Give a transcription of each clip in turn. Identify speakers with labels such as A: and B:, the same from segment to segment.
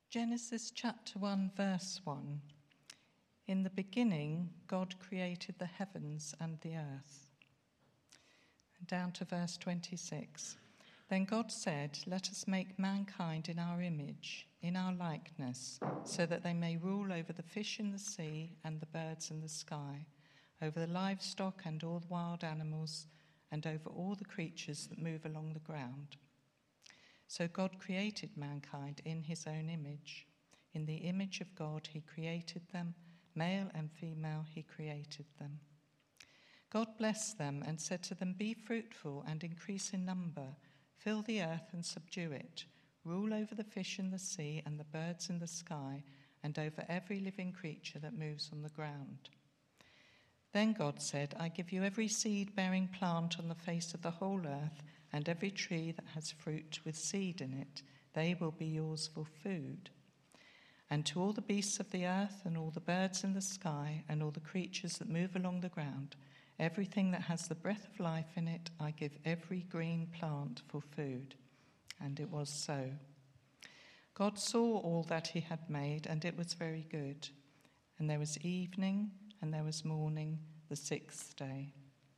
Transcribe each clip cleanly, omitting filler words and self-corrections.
A: Genesis chapter 1, verse 1. In the beginning, God created the heavens and the earth. And down to verse 26. Then God said, "Let us make mankind in our image, in our likeness, so that they may rule over the fish in the sea and the birds in the sky, over the livestock and all the wild animals, and over all the creatures that move along the ground." So God created mankind in his own image. In the image of God he created them, male and female he created them. God blessed them and said to them, "Be fruitful and increase in number, fill the earth and subdue it, rule over the fish in the sea and the birds in the sky, and over every living creature that moves on the ground." Then God said, "I give you every seed-bearing plant on the face of the whole earth, and every tree that has fruit with seed in it. They will be yours for food. And to all the beasts of the earth, and all the birds in the sky, and all the creatures that move along the ground, everything that has the breath of life in it, I give every green plant for food." And it was so. God saw all that he had made, and it was very good. And there was evening, and there was morning, the sixth day.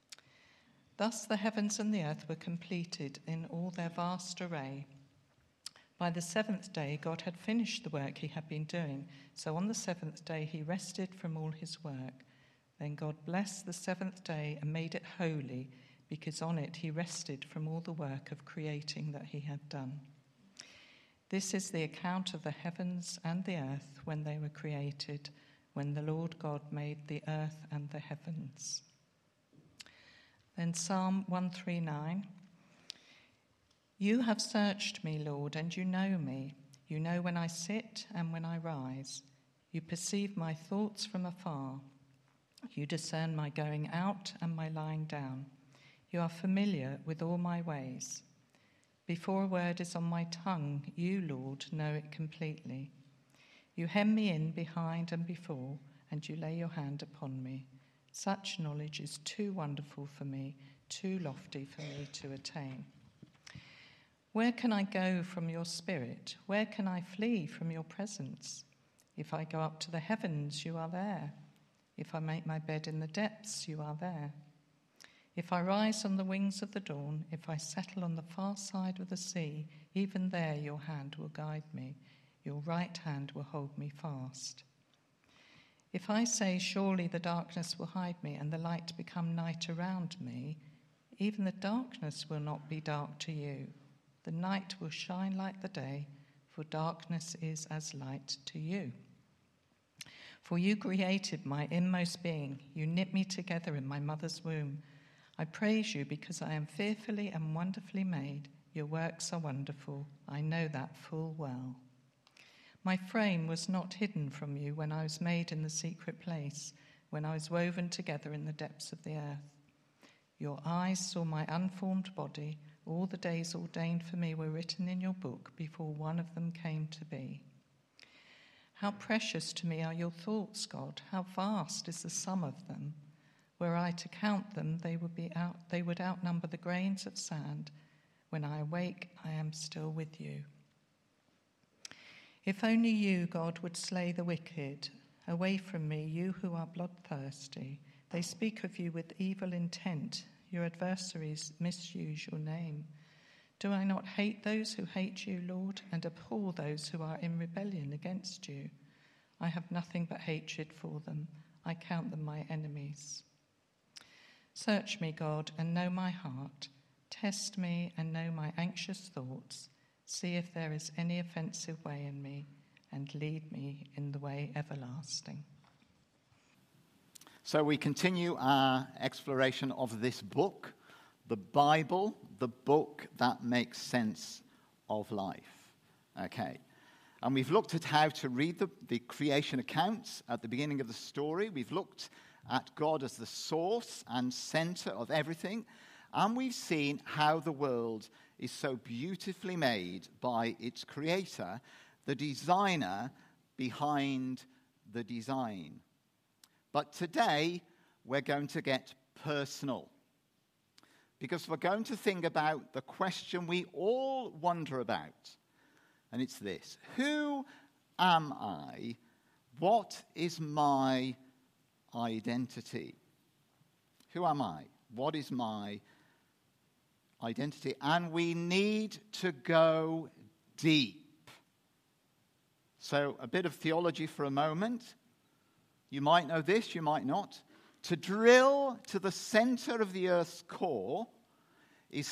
A: Thus the heavens and the earth were completed in all their vast array. By the seventh day God had finished the work he had been doing, so on the seventh day he rested from all his work. Then God blessed the seventh day and made it holy, because on it he rested from all the work of creating that he had done. This is the account of the heavens and the earth when they were created, when the Lord God made the earth and the heavens. Then Psalm 139. You have searched me, Lord, and you know me. You know when I sit and when I rise. You perceive my thoughts from afar. You discern my going out and my lying down. You are familiar with all my ways. Before a word is on my tongue, you, Lord, know it completely. You hem me in behind and before, and you lay your hand upon me. Such knowledge is too wonderful for me, too lofty for me to attain. Where can I go from your spirit? Where can I flee from your presence? If I go up to the heavens, you are there. If I make my bed in the depths, you are there. If I rise on the wings of the dawn, if I settle on the far side of the sea, even there your hand will guide me. Your right hand will hold me fast. If I say, surely the darkness will hide me and the light become night around me, even the darkness will not be dark to you. The night will shine like the day, for darkness is as light to you. For you created my inmost being. You knit me together in my mother's womb. I praise you because I am fearfully and wonderfully made. Your works are wonderful. I know that full well. My frame was not hidden from you when I was made in the secret place, when I was woven together in the depths of the earth. Your eyes saw my unformed body. All the days ordained for me were written in your book before one of them came to be. How precious to me are your thoughts, God. How vast is the sum of them. Were I to count them, they would outnumber the grains of sand. When I awake, I am still with you. If only you, God, would slay the wicked. Away from me, you who are bloodthirsty. They speak of you with evil intent. Your adversaries misuse your name. Do I not hate those who hate you, Lord, and abhor those who are in rebellion against you? I have nothing but hatred for them. I count them my enemies. Search me, God, and know my heart. Test me and know my anxious thoughts. See if there is any offensive way in me, and lead me in the way everlasting.
B: So we continue our exploration of this book, the Bible, the book that makes sense of life. Okay. And we've looked at how to read the creation accounts at the beginning of the story. We've looked at God as the source and center of everything. And we've seen how the world is so beautifully made by its creator, the designer behind the design. But today, we're going to get personal, because we're going to think about the question we all wonder about, and it's this: who am I? What is my identity? Who am I? What is my identity? And we need to go deep. So a bit of theology for a moment. You might know this, you might not. To drill to the center of the Earth's core is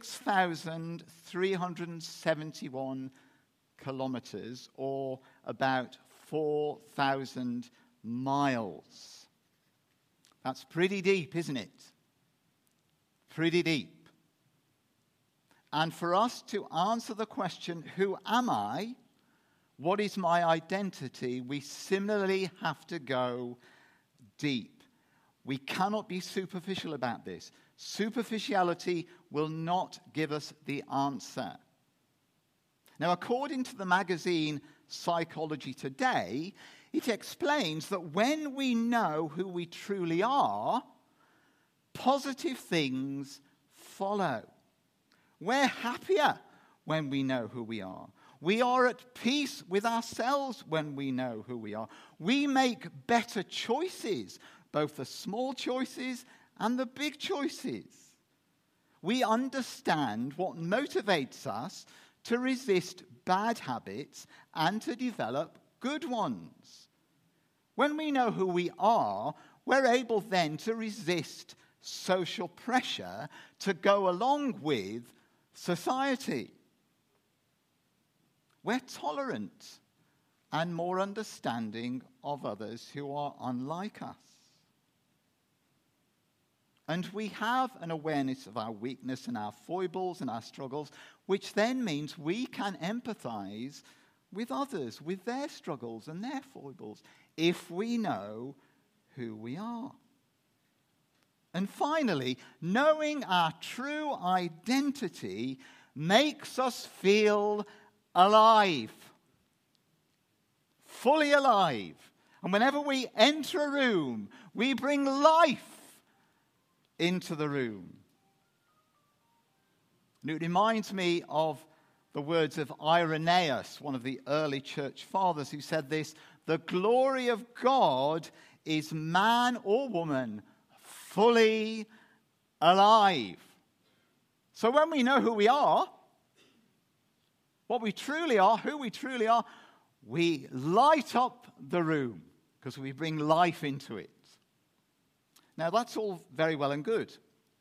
B: 6,371 kilometers, or about 4,000 miles. That's pretty deep, isn't it? Pretty deep. And for us to answer the question, who am I? What is my identity? We similarly have to go deep. We cannot be superficial about this. Superficiality will not give us the answer. Now, according to the magazine Psychology Today, it explains that when we know who we truly are, positive things follow. We're happier when we know who we are. We are at peace with ourselves when we know who we are. We make better choices, both the small choices and the big choices. We understand what motivates us to resist bad habits and to develop good ones. When we know who we are, we're able then to resist social pressure to go along with society. We're tolerant and more understanding of others who are unlike us. And we have an awareness of our weakness and our foibles and our struggles, which then means we can empathize with others, with their struggles and their foibles, if we know who we are. And finally, knowing our true identity makes us feel alive, fully alive. And whenever we enter a room, we bring life into the room. And it reminds me of the words of Irenaeus, one of the early church fathers, who said this: the glory of God is man or woman fully alive. So when we know who we are, what we truly are, who we truly are, we light up the room because we bring life into it. Now, that's all very well and good.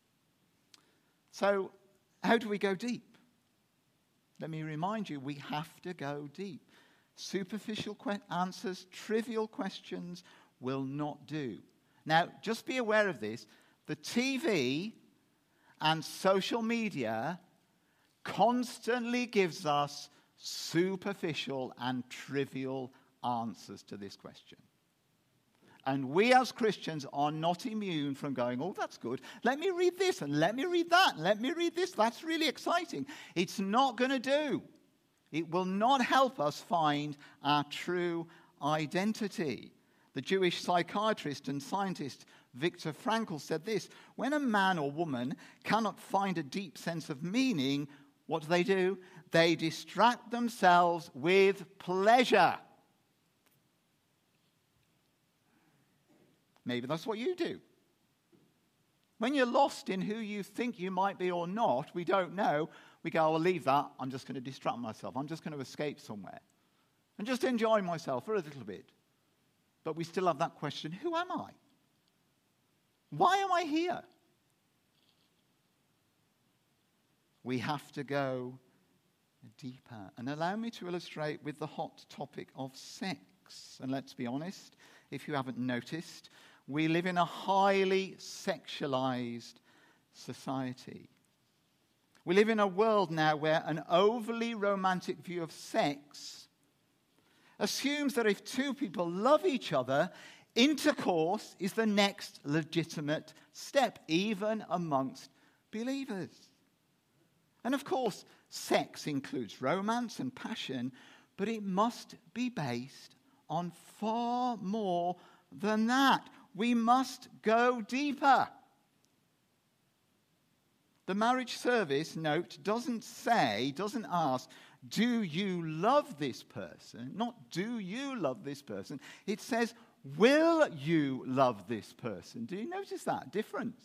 B: So, how do we go deep? Let me remind you, we have to go deep. Superficial answers, trivial questions will not do. Now, just be aware of this. The TV and social media constantly gives us superficial and trivial answers to this question. And we as Christians are not immune from going, oh, that's good. Let me read this, and let me read that, and let me read this. That's really exciting. It's not going to do. It will not help us find our true identity. The Jewish psychiatrist and scientist Viktor Frankl said this: when a man or woman cannot find a deep sense of meaning, what do? They distract themselves with pleasure. Maybe that's what you do. When you're lost in who you think you might be or not, we don't know. We go, I'll leave that. I'm just going to distract myself. I'm just going to escape somewhere and just enjoy myself for a little bit. But we still have that question, who am I? Why am I here? We have to go deeper. And allow me to illustrate with the hot topic of sex. And let's be honest, if you haven't noticed, we live in a highly sexualized society. We live in a world now where an overly romantic view of sex assumes that if two people love each other, intercourse is the next legitimate step, even amongst believers. And of course, sex includes romance and passion, but it must be based on far more than that. We must go deeper. The marriage service note doesn't ask, do you love this person? Not do you love this person. It says, will you love this person? Do you notice that difference?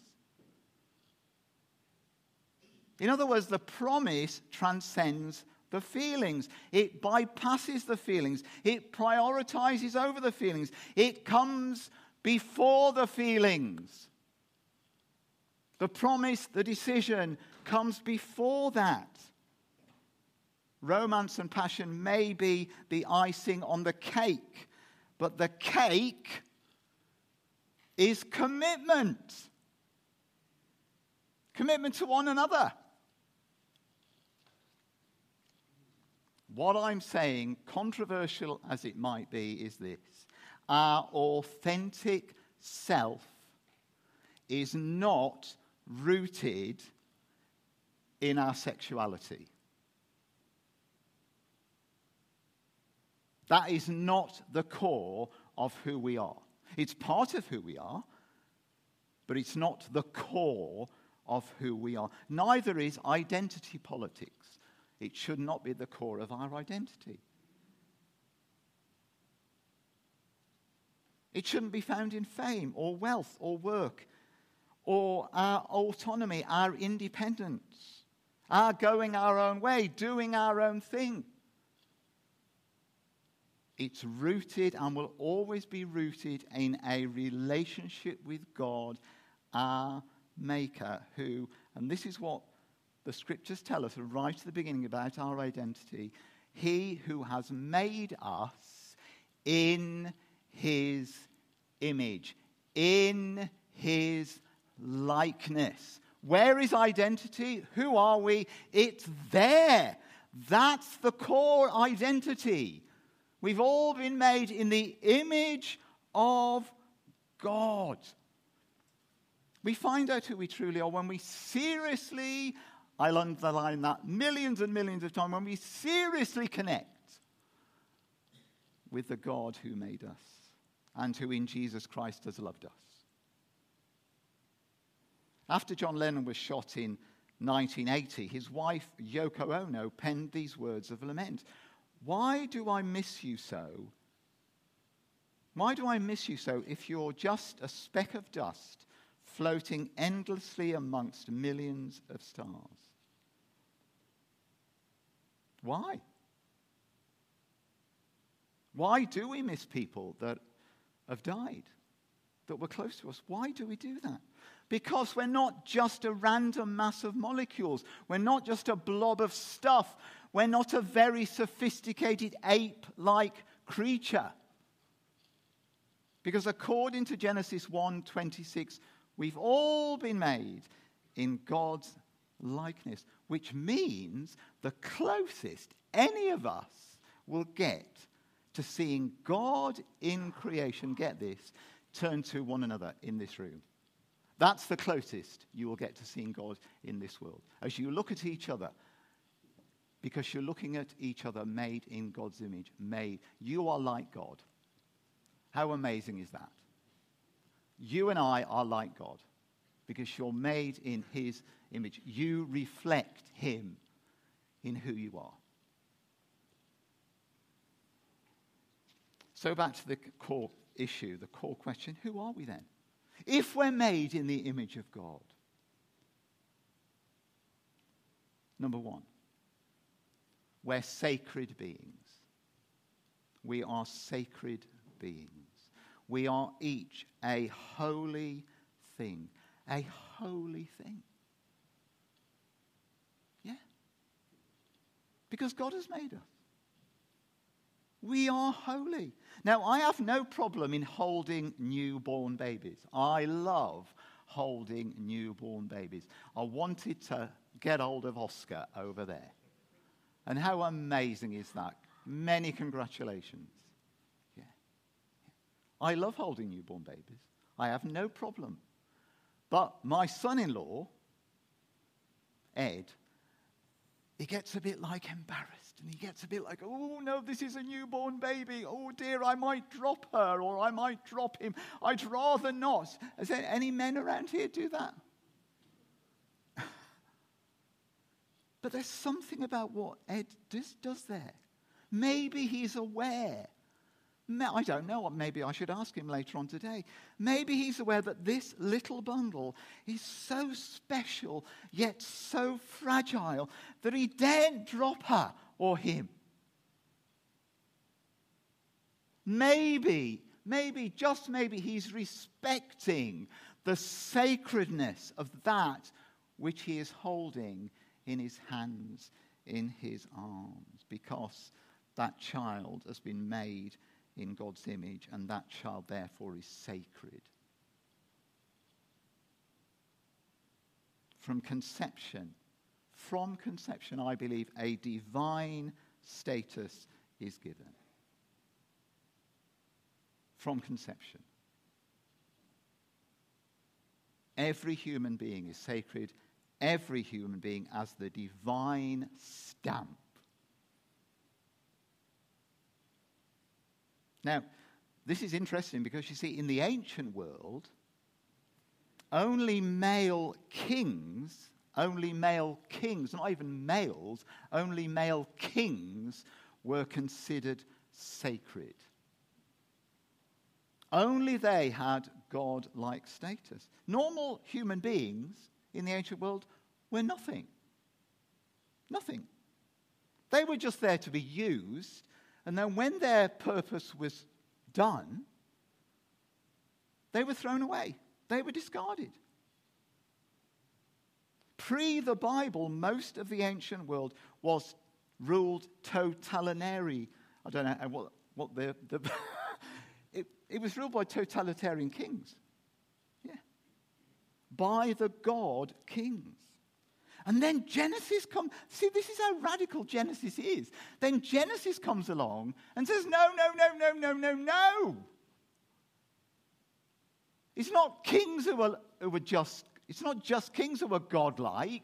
B: In other words, the promise transcends the feelings. It bypasses the feelings. It prioritizes over the feelings. It comes before the feelings. The promise, the decision comes before that. Romance and passion may be the icing on the cake, but the cake is commitment. Commitment to one another. What I'm saying, controversial as it might be, is this. Our authentic self is not rooted in our sexuality. That is not the core of who we are. It's part of who we are, but it's not the core of who we are. Neither is identity politics. It should not be the core of our identity. It shouldn't be found in fame or wealth or work or our autonomy, our independence, our going our own way, doing our own thing. It's rooted and will always be rooted in a relationship with God, our Maker, who, and this is what the scriptures tell us right at the beginning about our identity, he who has made us in his image, in his likeness. Where is identity? Who are we? It's there. That's the core identity. We've all been made in the image of God. We find out who we truly are when we seriously, I'll underline that millions and millions of times, when we seriously connect with the God who made us and who in Jesus Christ has loved us. After John Lennon was shot in 1980, his wife Yoko Ono penned these words of lament. Why do I miss you so? Why do I miss you so if you're just a speck of dust floating endlessly amongst millions of stars? Why? Why do we miss people that have died, that were close to us? Why do we do that? Because we're not just a random mass of molecules. We're not just a blob of stuff. We're not a very sophisticated ape-like creature. Because according to Genesis 1:26, we've all been made in God's likeness, which means the closest any of us will get to seeing God in creation, get this, turn to one another in this room. That's the closest you will get to seeing God in this world. As you look at each other, because you're looking at each other made in God's image, made. You are like God. How amazing is that? You and I are like God because you're made in his image. You reflect him in who you are. So back to the core issue, the core question, who are we then? If we're made in the image of God. Number one, we're sacred beings. We are sacred beings. We are each a holy thing. A holy thing. Yeah. Because God has made us. We are holy. Now, I have no problem in holding newborn babies. I love holding newborn babies. I wanted to get hold of Oscar over there. And how amazing is that? Many congratulations. Yeah. I love holding newborn babies. I have no problem. But my son-in-law, Ed, he gets a bit like embarrassed. And he gets a bit like, oh no, this is a newborn baby. Oh dear, I might drop her or I might drop him. I'd rather not. Has there any men around here do that? But there's something about what Ed does there. Maybe he's aware. I don't know. Maybe I should ask him later on today. Maybe he's aware that this little bundle is so special, yet so fragile, that he daren't drop her or him. Maybe, just maybe, he's respecting the sacredness of that which he is holding in his hands, in his arms, because that child has been made in God's image, and that child therefore is sacred. From conception, I believe a divine status is given. From conception. Every human being is sacred. Every human being has the divine stamp. Now, this is interesting because you see, in the ancient world, only male kings, not even males, only male kings were considered sacred. Only they had God-like status. Normal human beings in the ancient world were nothing. Nothing. They were just there to be used, and then when their purpose was done, they were thrown away. They were discarded. Pre the Bible, most of the ancient world was ruled totalitarian. I don't know what the it was ruled by totalitarian kings. Yeah. By the God kings. And then Genesis comes. See, this is how radical Genesis is. Then Genesis comes along and says, no. It's not kings who are just, it's not just kings who are godlike.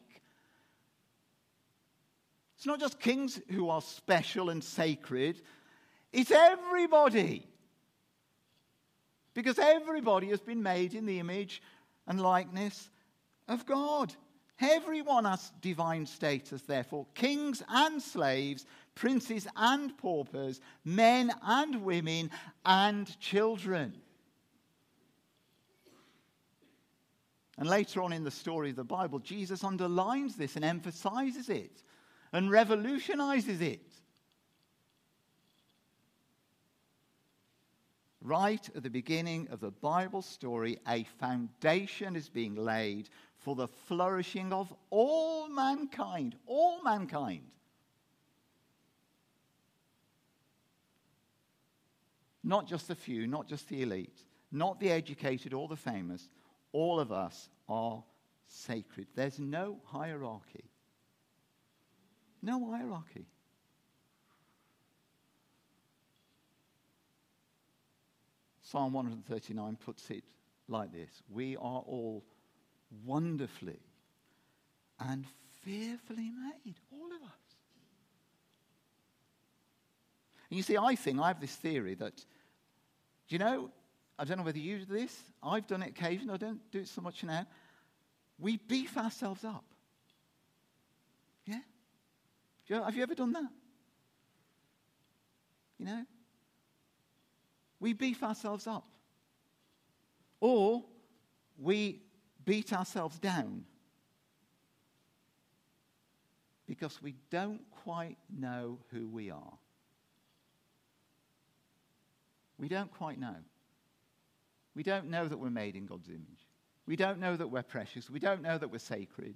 B: It's not just kings who are special and sacred. It's everybody. Because everybody has been made in the image and likeness of God. Everyone has divine status, therefore. Kings and slaves, princes and paupers, men and women and children. And later on in the story of the Bible, Jesus underlines this and emphasizes it and revolutionizes it. Right at the beginning of the Bible story, a foundation is being laid for the flourishing of all mankind. All mankind. Not just the few, not just the elite, not the educated or the famous. All of us are sacred. There's no hierarchy. No hierarchy. Psalm 139 puts it like this: we are all wonderfully and fearfully made, all of us. And you see, I have this theory that, I don't know whether you do this, I've done it occasionally, I don't do it so much now. We beef ourselves up. Yeah? Have you ever done that? We beef ourselves up. Or we beat ourselves down because we don't quite know who we are. We don't quite know. We don't know that we're made in God's image. We don't know that we're precious. We don't know that we're sacred.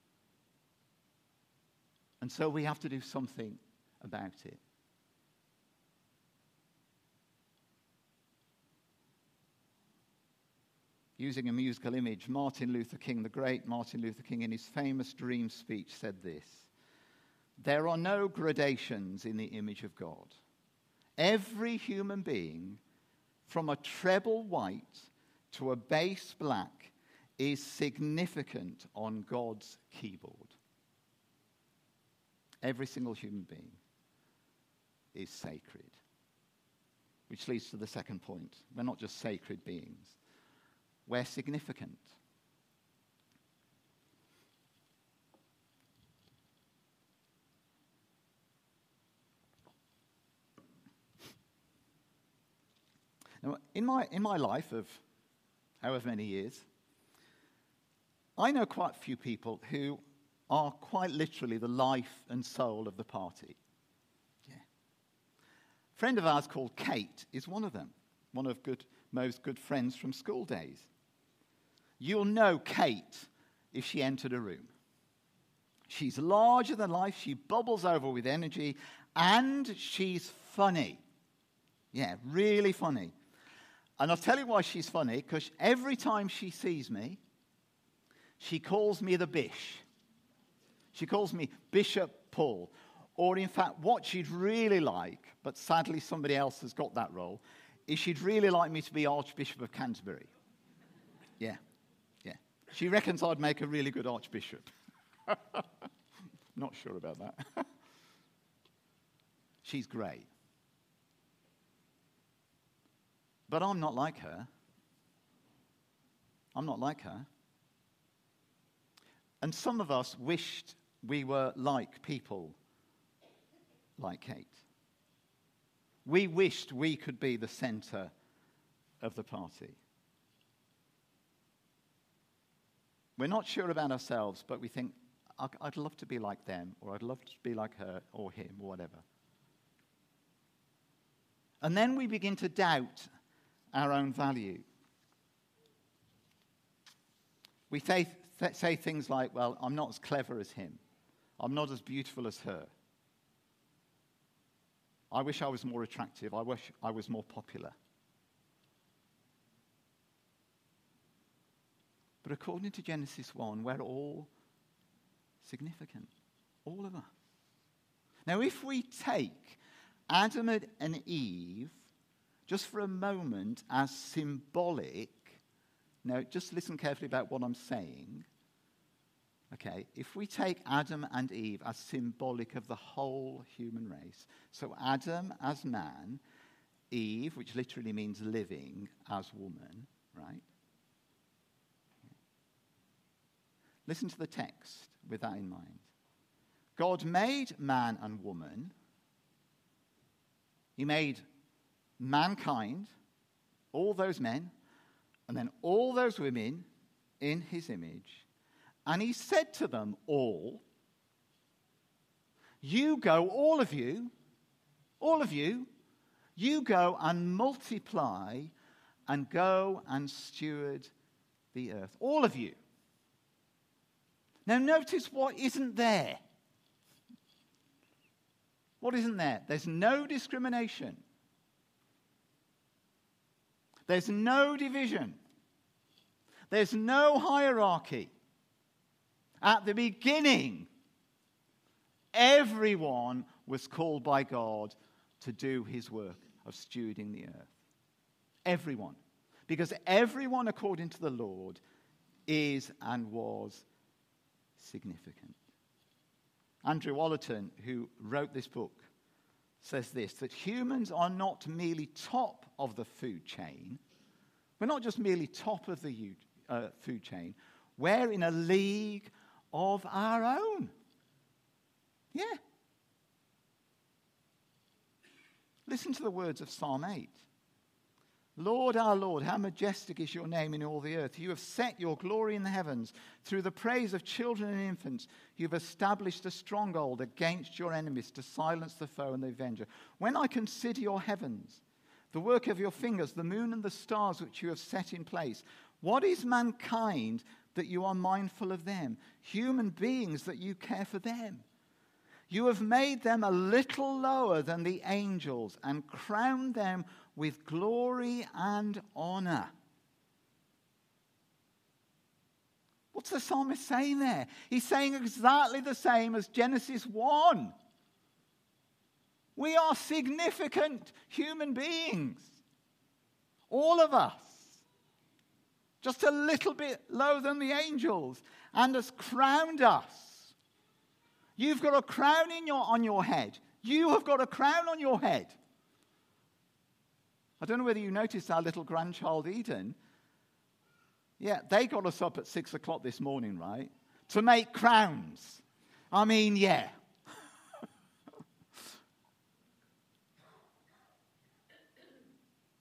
B: And so we have to do something about it. Using a musical image, Martin Luther King, the great Martin Luther King, in his famous Dream speech said this: there are no gradations in the image of God. Every human being, from a treble white to a bass black, is significant on God's keyboard. Every single human being is sacred. Which leads to the second point. We're not just sacred beings. We're significant. Now, in my life of however many years, I know quite a few people who are quite literally the life and soul of the party. Yeah. A friend of ours called Kate is one of them, one of Mo's good friends from school days. You'll know Kate if she entered a room. She's larger than life, she bubbles over with energy, and she's funny. Yeah, really funny. And I'll tell you why she's funny, because every time she sees me, she calls me the Bish. She calls me Bishop Paul. Or in fact, what she'd really like, but sadly somebody else has got that role, is she'd really like me to be Archbishop of Canterbury. Yeah. She reckons I'd make a really good Archbishop. Not sure about that. She's great. But I'm not like her. I'm not like her. And some of us wished we were like people like Kate. We wished we could be the center of the party. We're not sure about ourselves, but we think, I'd love to be like them, or I'd love to be like her, or him, or whatever. And then we begin to doubt our own value. We say things like, well, I'm not as clever as him. I'm not as beautiful as her. I wish I was more attractive. I wish I was more popular. But according to Genesis 1, we're all significant. All of us. Now, if we take Adam and Eve, just for a moment, as symbolic, now just listen carefully about what I'm saying. Okay, if we take Adam and Eve as symbolic of the whole human race, so Adam as man, Eve, which literally means living, as woman, right? Listen to the text with that in mind. God made man and woman. He made mankind, all those men, and then all those women in his image. And he said to them all, you go, all of you, you go and multiply and go and steward the earth. All of you. Now notice what isn't there. What isn't there? There's no discrimination. There's no division. There's no hierarchy. At the beginning, everyone was called by God to do his work of stewarding the earth. Everyone. Because everyone, according to the Lord, is and was significant. Andrew Wallerton, who wrote this book, says this, that humans are not merely top of the food chain. We're not just merely top of the food chain. We're in a league of our own. Yeah. Listen to the words of Psalm 8. Lord, our Lord, how majestic is your name in all the earth. You have set your glory in the heavens. Through the praise of children and infants, you have established a stronghold against your enemies to silence the foe and the avenger. When I consider your heavens, the work of your fingers, the moon and the stars which you have set in place, what is mankind that you are mindful of them? Human beings that you care for them. You have made them a little lower than the angels and crowned them with glory and honor. What's the psalmist saying there? He's saying exactly the same as Genesis 1. We are significant human beings. All of us. Just a little bit lower than the angels. And has crowned us. You've got a crown on your head. You have got a crown on your head. I don't know whether you noticed our little grandchild Eden. Yeah, they got us up at 6 o'clock this morning, right? To make crowns. I mean, yeah.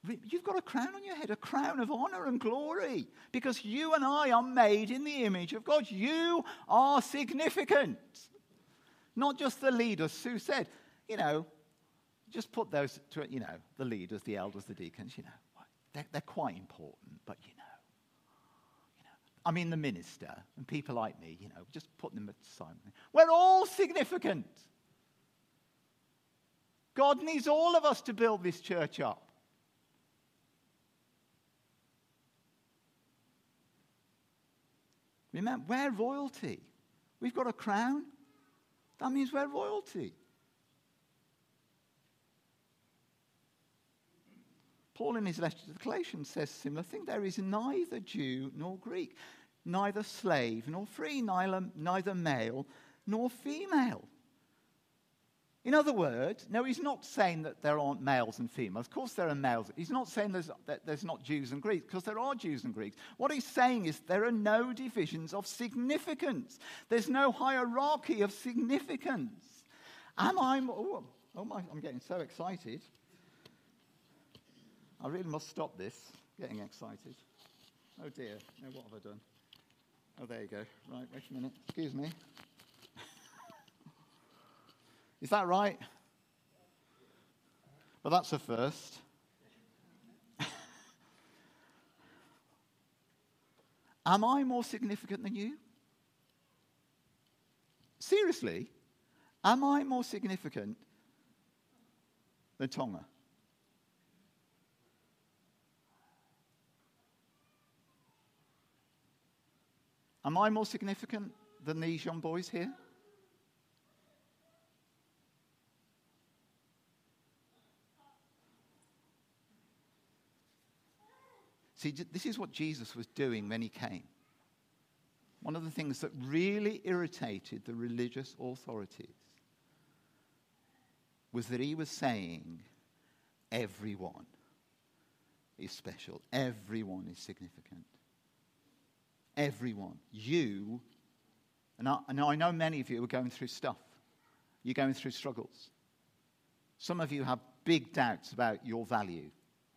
B: You've got a crown on your head, a crown of honor and glory, because you and I are made in the image of God. You are significant. Not just the leaders. Sue said, just put those, the leaders, the elders, the deacons, they're quite important, but I mean the minister and people like me, just put them aside. We're all significant. God needs all of us to build this church up. Remember, we're royalty. We've got a crown. That means we're royalty. Paul in his letter to the Galatians says a similar thing. There is neither Jew nor Greek, neither slave nor free, neither male nor female. In other words, no, he's not saying that there aren't males and females. Of course there are males. He's not saying there's not Jews and Greeks, because there are Jews and Greeks. What he's saying is there are no divisions of significance. There's no hierarchy of significance. I'm getting so excited. I really must stop this, getting excited. Oh dear, what have I done? Oh, there you go. Right, wait a minute. Excuse me. Is that right? Well, that's a first. Am I more significant than you? Seriously, am I more significant than Tonga? Am I more significant than these young boys here? See, this is what Jesus was doing when he came. One of the things that really irritated the religious authorities was that he was saying, everyone is special. Everyone is significant. Everyone. You, and I know many of you are going through stuff. You're going through struggles. Some of you have big doubts about your value.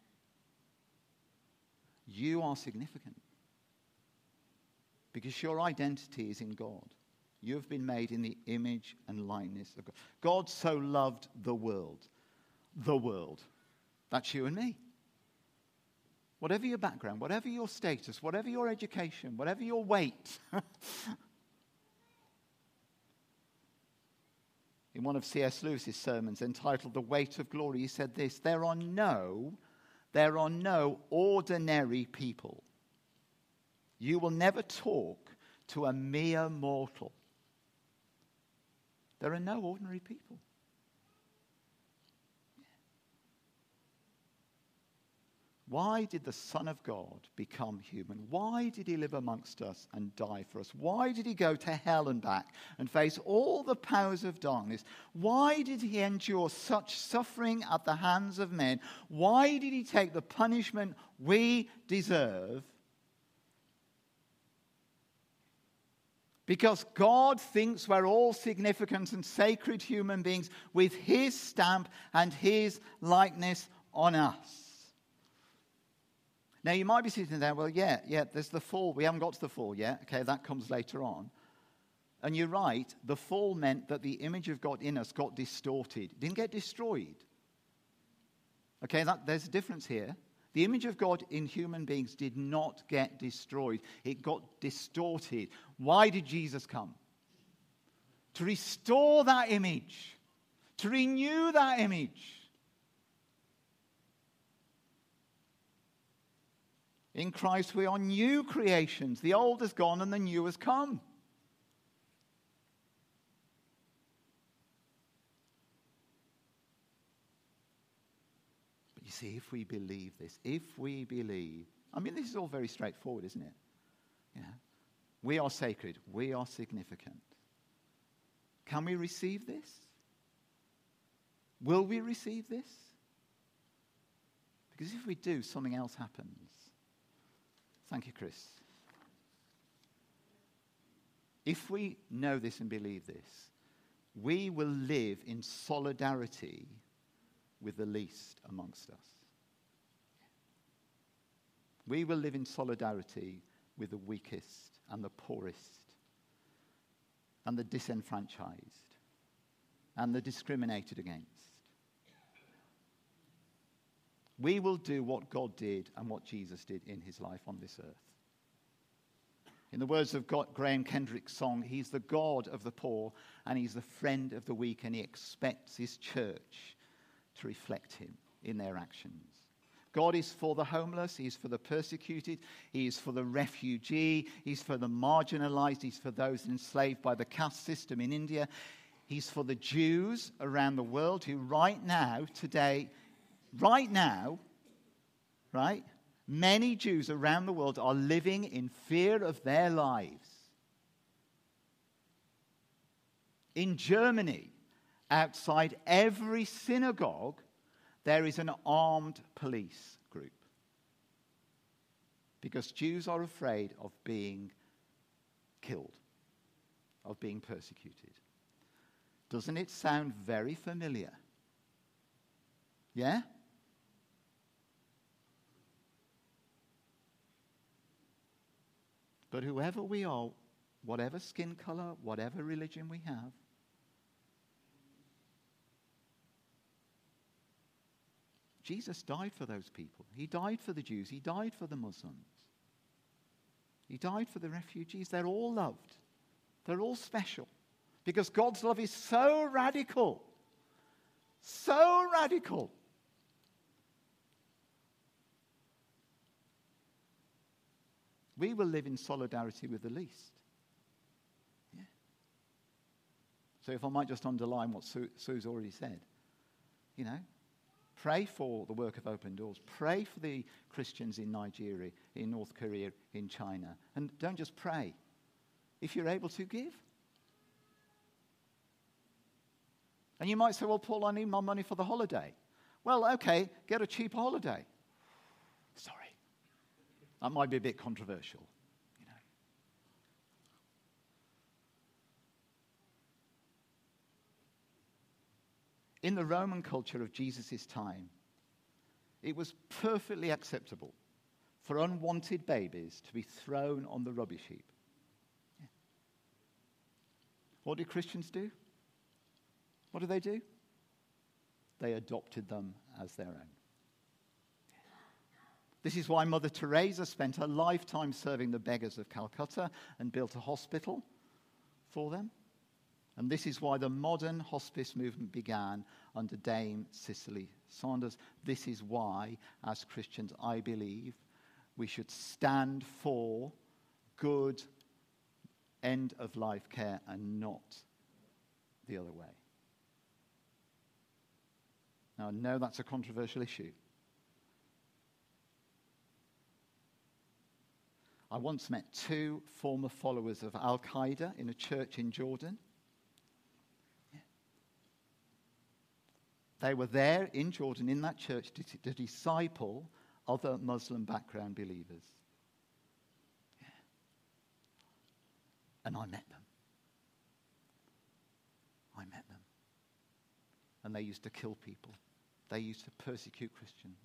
B: You are significant because your identity is in God. You have been made in the image and likeness of God. God so loved the world. The world. That's you and me. Whatever your background, whatever your status, whatever your education, whatever your weight. In one of C.S. Lewis's sermons entitled The Weight of Glory, he said this: there are no ordinary people. You will never talk to a mere mortal. There are no ordinary people. Why did the Son of God become human? Why did he live amongst us and die for us? Why did he go to hell and back and face all the powers of darkness? Why did he endure such suffering at the hands of men? Why did he take the punishment we deserve? Because God thinks we're all significant and sacred human beings with his stamp and his likeness on us. Now, you might be sitting there, well, yeah, there's the fall. We haven't got to the fall yet. Okay, that comes later on. And you're right, the fall meant that the image of God in us got distorted. It didn't get destroyed. Okay, there's a difference here. The image of God in human beings did not get destroyed. It got distorted. Why did Jesus come? To restore that image. To renew that image. In Christ we are new creations. The old has gone and the new has come. But you see, if we believe this, this is all very straightforward, isn't it? Yeah. We are sacred. We are significant. Can we receive this? Will we receive this? Because if we do, something else happens. Thank you, Chris. If we know this and believe this, we will live in solidarity with the least amongst us. We will live in solidarity with the weakest and the poorest and the disenfranchised and the discriminated against. We will do what God did and what Jesus did in his life on this earth. In the words of Graham Kendrick's song, he's the God of the poor and he's the friend of the weak, and he expects his church to reflect him in their actions. God is for the homeless, he's for the persecuted, he is for the refugee, he's for the marginalized, he's for those enslaved by the caste system in India. He's for the Jews around the world who right now, many Jews around the world are living in fear of their lives. In Germany, outside every synagogue, there is an armed police group. Because Jews are afraid of being killed, of being persecuted. Doesn't it sound very familiar? Yeah? But whoever we are, whatever skin color, whatever religion we have, Jesus died for those people. He died for the Jews. He died for the Muslims. He died for the refugees. They're all loved. They're all special. Because God's love is so radical. So radical. We will live in solidarity with the least. Yeah. So if I might just underline what Sue's already said. You know, pray for the work of Open Doors. Pray for the Christians in Nigeria, in North Korea, in China. And don't just pray. If you're able to, give. And you might say, well, Paul, I need my money for the holiday. Well, okay, get a cheap holiday. Sorry. That might be a bit controversial, you know. In the Roman culture of Jesus' time, it was perfectly acceptable for unwanted babies to be thrown on the rubbish heap. Yeah. What did Christians do? What did they do? They adopted them as their own. This is why Mother Teresa spent her lifetime serving the beggars of Calcutta and built a hospital for them. And this is why the modern hospice movement began under Dame Cicely Saunders. This is why, as Christians, I believe we should stand for good end-of-life care and not the other way. Now, I know that's a controversial issue. I once met two former followers of Al-Qaeda in a church in Jordan. Yeah. They were there in Jordan, in that church, to disciple other Muslim background believers. Yeah. And I met them. And they used to kill people. They used to persecute Christians.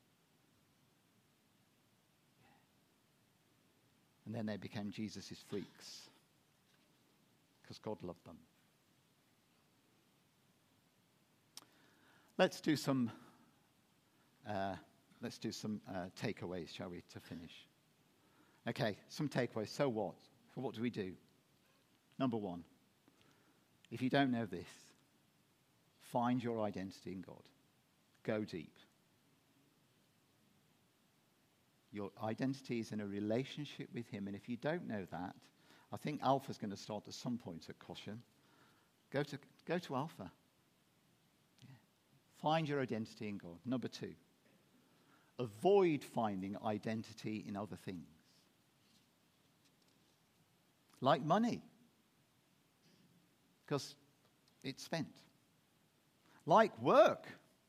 B: And then they became Jesus' freaks because God loved them. Let's do some takeaways, shall we, to finish? Okay, some takeaways. So what? So what do we do? Number one, if you don't know this, find your identity in God. Go deep. Your identity is in a relationship with him. And if you don't know that, I think Alpha's going to start at some point at Caution. Go to Alpha. Yeah. Find your identity in God. Number two, avoid finding identity in other things. Like money. Because it's spent. Like work.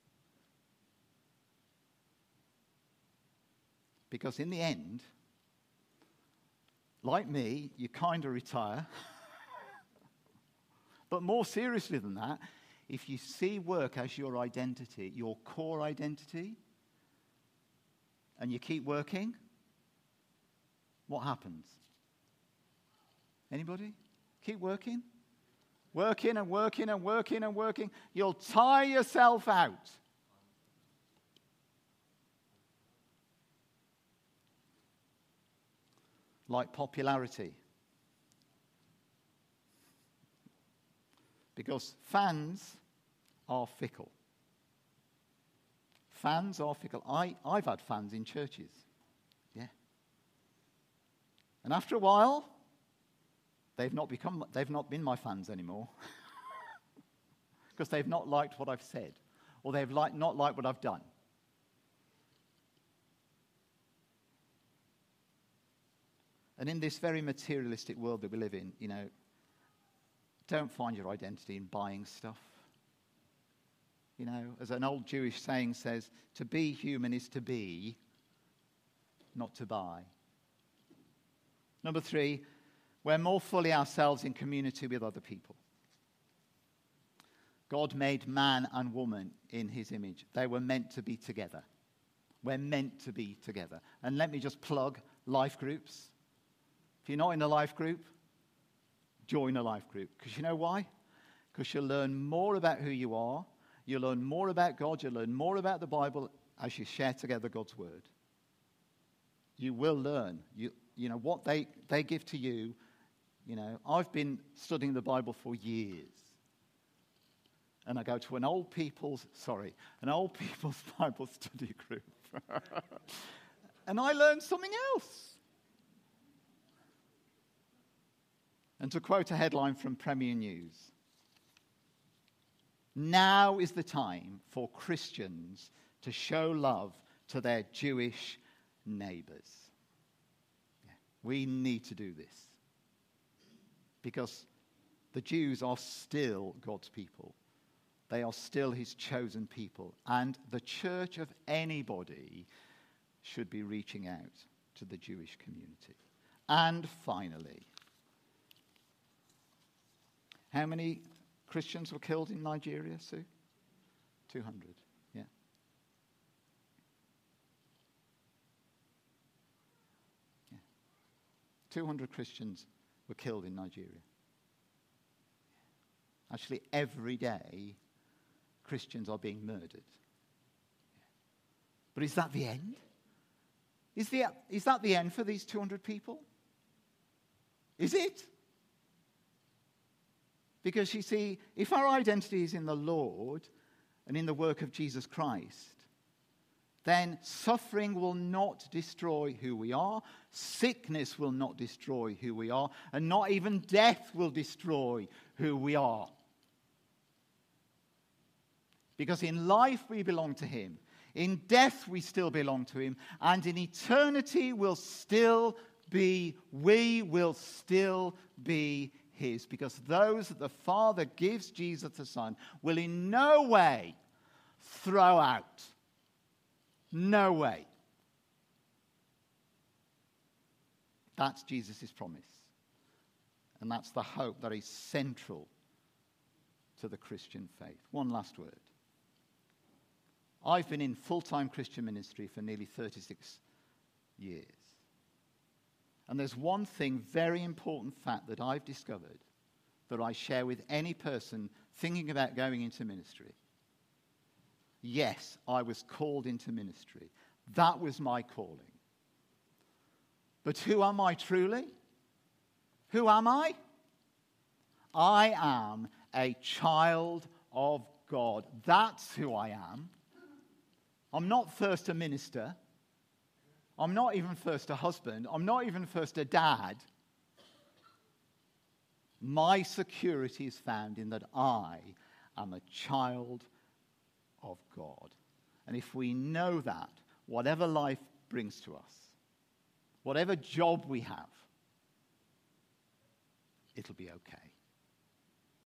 B: Because in the end, like me, you kind of retire. But more seriously than that, if you see work as your identity, your core identity, and you keep working, what happens? Anybody? Keep working. Working and working and working and working. You'll tire yourself out. Like popularity. Because fans are fickle. Fans are fickle. I've had fans in churches. Yeah. And after a while, they've not been my fans anymore. Because they've not liked what I've said. Or they've not liked what I've done. And in this very materialistic world that we live in, don't find your identity in buying stuff. As an old Jewish saying says, to be human is to be, not to buy. Number 3, we're more fully ourselves in community with other people. God made man and woman in his image. They were meant to be together. We're meant to be together. And let me just plug life groups. If you're not in a life group, join a life group. Because you know why? Because you'll learn more about who you are. You'll learn more about God. You'll learn more about the Bible as you share together God's word. You will learn. You know what they give to you. I've been studying the Bible for years. And I go to an old people's Bible study group. And I learned something else. And to quote a headline from Premier News, now is the time for Christians to show love to their Jewish neighbors. Yeah, we need to do this. Because the Jews are still God's people. They are still his chosen people. And the church of anybody should be reaching out to the Jewish community. And finally, how many Christians were killed in Nigeria, Sue? 200, yeah. 200 Christians were killed in Nigeria. Actually, every day, Christians are being murdered. But is that the end? Is that the end for these 200 people? Is it? Because you see, if our identity is in the Lord and in the work of Jesus Christ, then suffering will not destroy who we are, sickness will not destroy who we are, and not even death will destroy who we are. Because in life we belong to him, in death we still belong to him, and in eternity we will still be his, because those that the Father gives Jesus the Son will in no way throw out. No way. That's Jesus' promise. And that's the hope that is central to the Christian faith. One last word. I've been in full-time Christian ministry for nearly 36 years. And there's one thing, very important fact that I've discovered that I share with any person thinking about going into ministry. Yes, I was called into ministry. That was my calling. But who am I truly? Who am I? I am a child of God. That's who I am. I'm not first a minister. I'm not even first a husband. I'm not even first a dad. My security is found in that I am a child of God. And if we know that, whatever life brings to us, whatever job we have, it'll be okay.